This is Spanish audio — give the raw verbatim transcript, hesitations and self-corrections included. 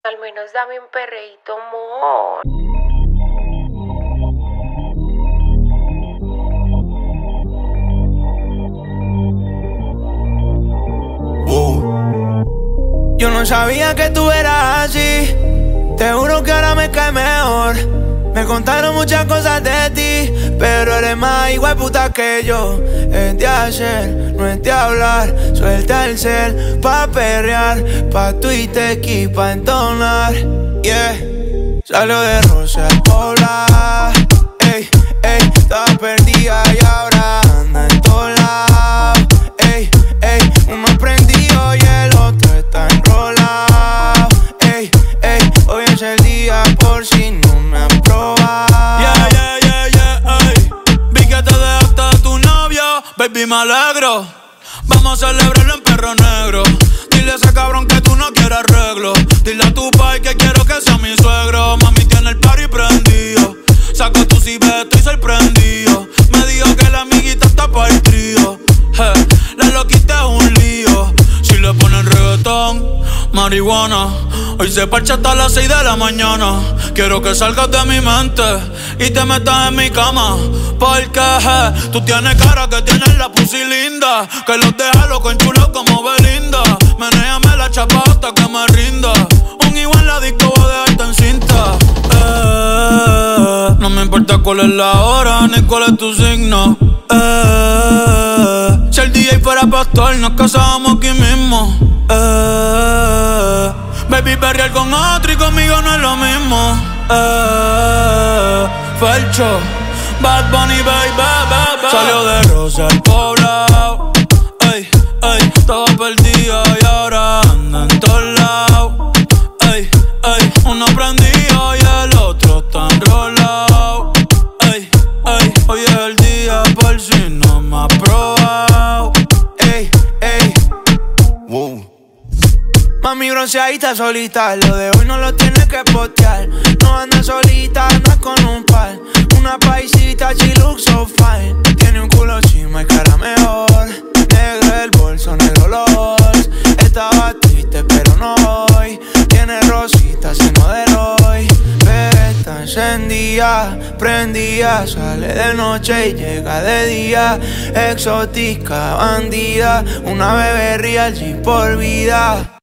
Al menos dame un perreíto, amor. Uh. Yo no sabía que tú eras así. Te juro que ahora me cae mejor. Me contaron muchas cosas de ti, pero eres más igual puta que yo. Es de hacer, no es de hablar. Suelta el cel pa' perrear, pa' Twitter y pa' entonar. Yeah. Salió de Rosa al Pobla. Ey, ey, estaba perdida y ahora anda en todos lados. Ey, ey, uno prendido y el otro está enrolado. Ey, ey, hoy es el día por si no me han probado. Yeah, yeah, yeah, yeah, ey. Vi que te dejaste de tu novio, baby, me alegro. Vamos a celebrarlo en Perro Negro. Dile a ese cabrón que tú no quieres arreglo. Dile a tu pai que quiero que sea mi suegro. Mami tiene el party prendido. Saco tu cibe, estoy sorprendido. Me dijo que la amiguita está para el trío. Hey, la loquita es un lío. Si le ponen reggaetón, marihuana, hoy se parcha hasta las seis de la mañana. Quiero que salgas de mi mente y te metas en mi cama. Porque hey, tú tienes cara que tienes la pussy linda, que los deja loco en chulo como Belinda. Menéame la chapa hasta que me rinda. Un igual en la disco voy a dejarte en cinta. Eh, no me importa cuál es la hora ni cuál es tu signo. Eh, si el D J fuera pastor nos casábamos aquí mismo. Eh, baby, perrear con otro y conmigo no es lo mismo. Eh, Felcho, Bad Bunny, baby, baby, baby. Salió de Rosa al Poblado. Ey, ey, estaba perdida y ahora anda en todos lados. Ey, ey, uno prendido y el otro está enrolado. Ey, ey, hoy es el día por si no me has probado. Ey, ey, wow. Mami bronceadita solita, lo de hoy no lo tienes que postear. No anda solita, no es con un par. Una paisita, she looks so fine. Tiene un culo chima y cara mejor. Negro el bolso, negro los. Estaba triste pero no hoy. Tiene rosita, sin modelo hoy. Pero está encendida, prendida. Sale de noche y llega de día. Exótica, bandida. Una bebé real, G por vida.